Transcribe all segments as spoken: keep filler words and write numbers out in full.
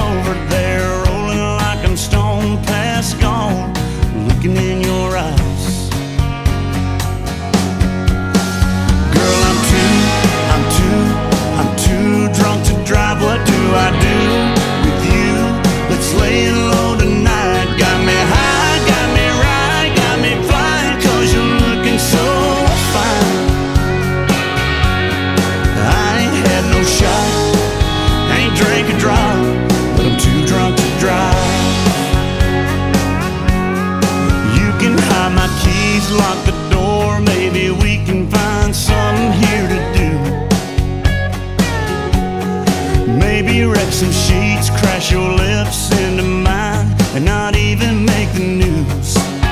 over there, rolling like I'm stone past gone, looking in your eyes. Girl, I'm too, I'm too, I'm too drunk to drive. What do I do with you? Let's lay it low tonight. Got me high, got me right, got me flying, 'cause you're looking so fine. I ain't had no shot, ain't drank a drop, but I'm too drunk to drive. You can hide my keys, lock the door, maybe we can find something here to do. Maybe wreck some sheets, crash your lips into mine, and not even make the news.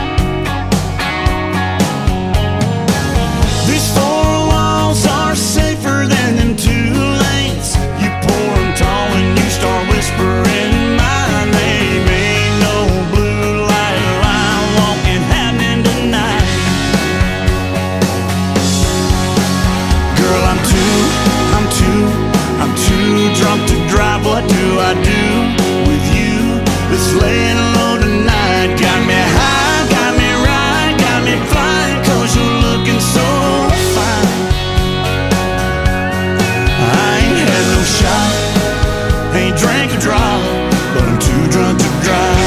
These four walls are safer than them two lanes. You pour 'em tall and you start whispering my name. Ain't no blue light line walking happening tonight. Girl, I'm too, I'm too, I'm too drunk to drive. What do I do with you? Let's lay it low tonight. Got me high, got me right, got me flying, 'cause you're looking so fine. I ain't had no shot, ain't drank a drop, but I'm too drunk to drive.